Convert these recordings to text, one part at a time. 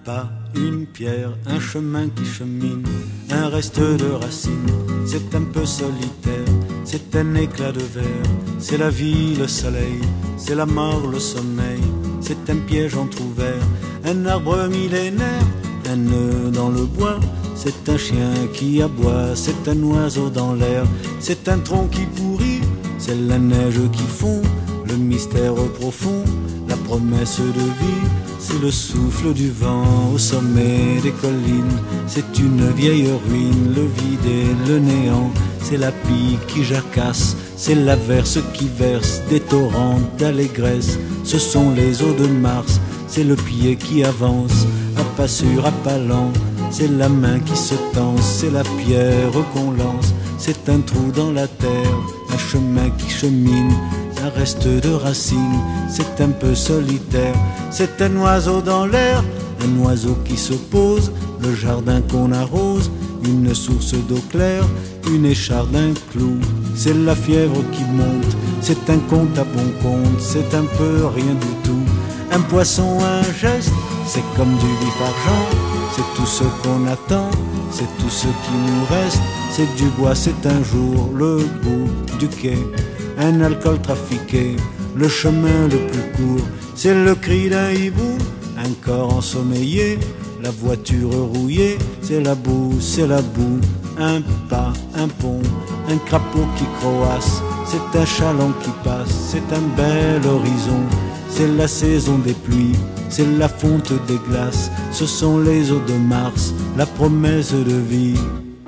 pas, une pierre, un chemin qui chemine, un reste de racines. C'est un peu solitaire, c'est un éclat de verre. C'est la vie, le soleil, c'est la mort, le sommeil. C'est un piège entrouvert, un arbre millénaire, un nœud dans le bois. C'est un chien qui aboie, c'est un oiseau dans l'air. C'est un tronc qui pourrit, c'est la neige qui fond. Le mystère profond, la promesse de vie, c'est le souffle du vent au sommet des collines. C'est une vieille ruine, le vide et le néant. C'est la pie qui jacasse, c'est l'averse qui verse des torrents d'allégresse. Ce sont les eaux de Mars, c'est le pied qui avance, à pas sûr, à pas lent. C'est la main qui se tense, c'est la pierre qu'on lance. C'est un trou dans la terre, un chemin qui chemine, un reste de racines, c'est un peu solitaire. C'est un oiseau dans l'air, un oiseau qui se pose, le jardin qu'on arrose, une source d'eau claire, une écharde, un clou. C'est la fièvre qui monte, c'est un conte à bon compte, c'est un peu rien du tout. Un poisson, un geste, c'est comme du vif argent, c'est tout ce qu'on attend, c'est tout ce qui nous reste. C'est du bois, c'est un jour, le bout du quai, un alcool trafiqué, le chemin le plus court. C'est le cri d'un hibou, un corps ensommeillé, la voiture rouillée. C'est la boue, c'est la boue, un pas, un pont, un crapaud qui croasse. C'est un chaland qui passe, c'est un bel horizon. C'est la saison des pluies, c'est la fonte des glaces. Ce sont les eaux de Mars, la promesse de vie.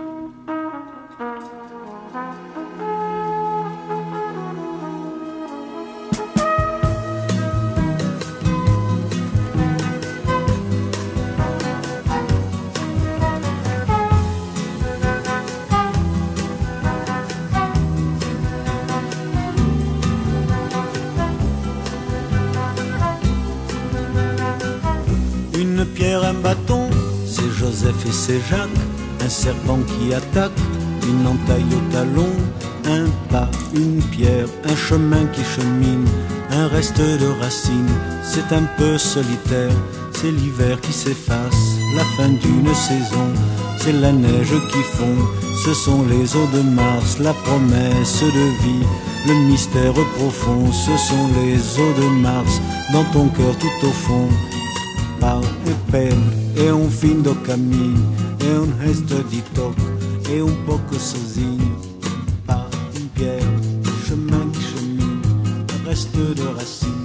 Une pierre, un bâton, c'est Joseph et c'est Jacques. Un serpent qui attaque, une entaille au talon. Un pas, une pierre, un chemin qui chemine, un reste de racines. C'est un peu solitaire, c'est l'hiver qui s'efface, la fin d'une saison. C'est la neige qui fond, ce sont les eaux de Mars, la promesse de vie. Le mystère profond, ce sont les eaux de Mars, dans ton cœur tout au fond. Pau e pele, é fim do caminho, é resto de toque, é pouco sozinho. Pas une pierre, chemin qui chemine, un reste de racines.